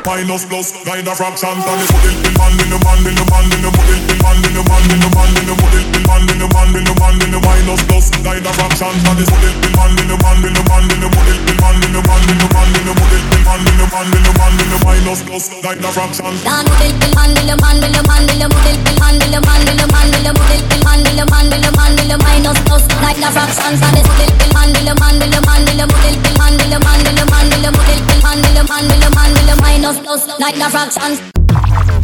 minus plus, kind of fractions. And it's model in man in the man in the man in the model in man in the man in the man in the model in man in the man in the man in the minus plus, kind of fractions. And it's model in man in the man in the man in the model in man in the man in the man in the model in man in the man in the man in the minus plus, kind of fractions. Dan model in man in the man in the man in the model in man in the man in the man in the model in man in the man in the man in the minus plus, kind of fractions. And it's model in man in the man in the man in the model in man in the man in the man in the model in man in the man in the man in the minus plus, like the fractions.